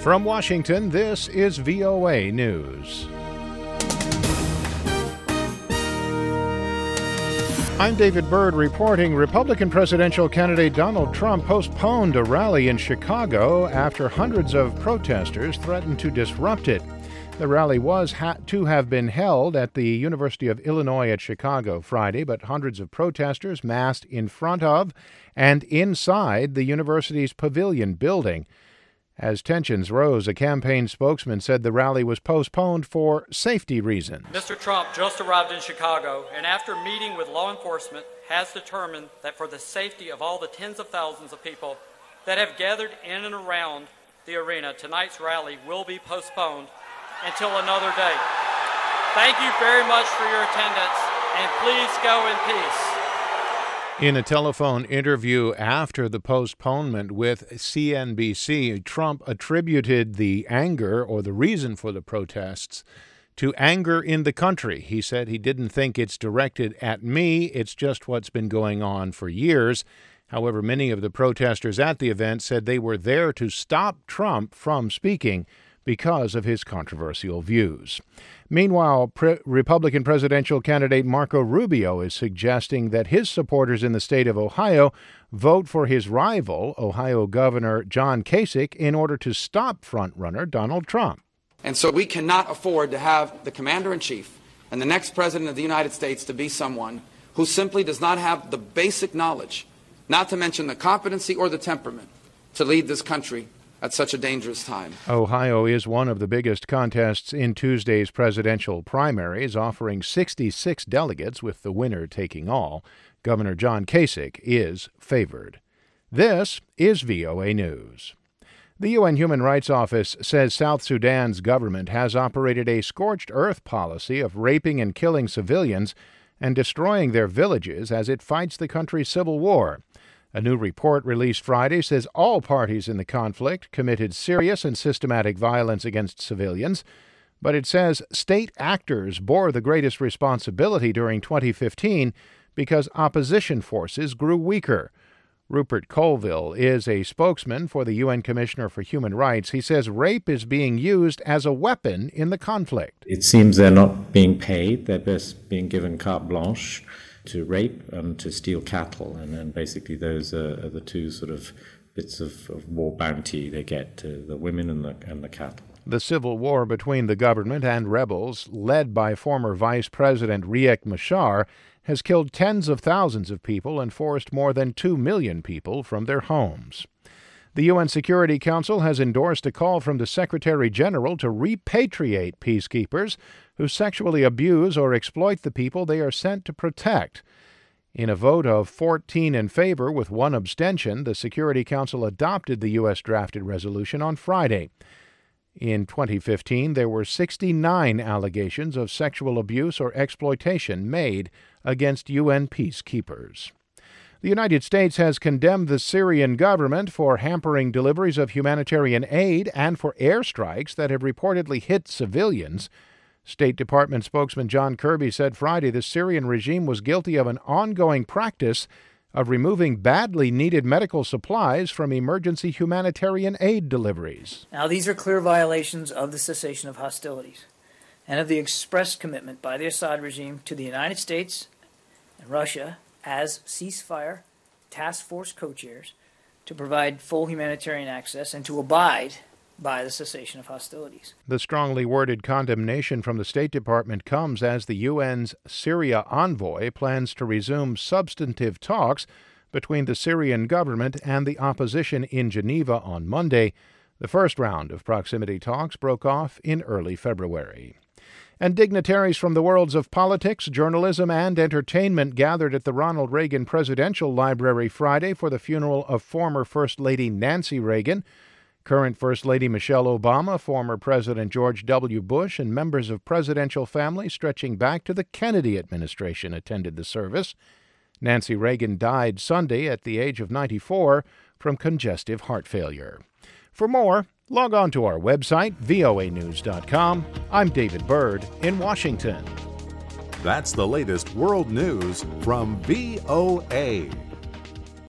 From Washington, this is VOA News. I'm David Byrd reporting Republican presidential candidate Donald Trump postponed a rally in Chicago after hundreds of protesters threatened to disrupt it. The rally was to have been held at the University of Illinois at Chicago Friday, but hundreds of protesters massed in front of and inside the university's pavilion building. As tensions rose, a campaign spokesman said the rally was postponed for safety reasons. Mr. Trump just arrived in Chicago and after meeting with law enforcement has determined that for the safety of all the tens of thousands of people that have gathered in and around the arena, tonight's rally will be postponed until another day. Thank you very much for your attendance, and please go in peace. In a telephone interview after the postponement with CNBC, Trump attributed the anger or the reason for the protests to anger in the country. He said he didn't think it's directed at me, it's just what's been going on for years. However, many of the protesters at the event said they were there to stop Trump from speaking because of his controversial views. Meanwhile, Republican presidential candidate Marco Rubio is suggesting that his supporters in the state of Ohio vote for his rival, Ohio Governor John Kasich, in order to stop frontrunner Donald Trump. And so we cannot afford to have the commander-in-chief and the next president of the United States to be someone who simply does not have the basic knowledge, not to mention the competency or the temperament, to lead this country at such a dangerous time. Ohio is one of the biggest contests in Tuesday's presidential primaries, offering 66 delegates, with the winner taking all. Governor John Kasich is favored. This is VOA News. The UN Human Rights Office says South Sudan's government has operated a scorched earth policy of raping and killing civilians and destroying their villages as it fights the country's civil war. A new report released Friday says all parties in the conflict committed serious and systematic violence against civilians, but it says state actors bore the greatest responsibility during 2015 because opposition forces grew weaker. Rupert Colville is a spokesman for the UN Commissioner for Human Rights. He says rape is being used as a weapon in the conflict. It seems they're not being paid. They're just being given carte blanche to rape and to steal cattle, and then basically those are the two sort of bits of war bounty they get, the women and the cattle. The civil war between the government and rebels, led by former Vice President Riek Machar, has killed tens of thousands of people and forced more than 2 million people from their homes. The UN Security Council has endorsed a call from the Secretary General to repatriate peacekeepers who sexually abuse or exploit the people they are sent to protect. In a vote of 14 in favor with 1 abstention, the Security Council adopted the U.S.-drafted resolution on Friday. In 2015, there were 69 allegations of sexual abuse or exploitation made against UN peacekeepers. The United States has condemned the Syrian government for hampering deliveries of humanitarian aid and for airstrikes that have reportedly hit civilians. State Department spokesman John Kirby said Friday the Syrian regime was guilty of an ongoing practice of removing badly needed medical supplies from emergency humanitarian aid deliveries. Now, these are clear violations of the cessation of hostilities and of the expressed commitment by the Assad regime to the United States and Russia as ceasefire task force co-chairs to provide full humanitarian access and to abide by the cessation of hostilities. The strongly worded condemnation from the State Department comes as the UN's Syria envoy plans to resume substantive talks between the Syrian government and the opposition in Geneva on Monday. The first round of proximity talks broke off in early February. And dignitaries from the worlds of politics, journalism, and entertainment gathered at the Ronald Reagan Presidential Library Friday for the funeral of former First Lady Nancy Reagan. Current First Lady Michelle Obama, former President George W. Bush, and members of presidential families stretching back to the Kennedy administration attended the service. Nancy Reagan died Sunday at the age of 94 from congestive heart failure. For more, log on to our website, voanews.com. I'm David Byrd in Washington. That's the latest world news from VOA.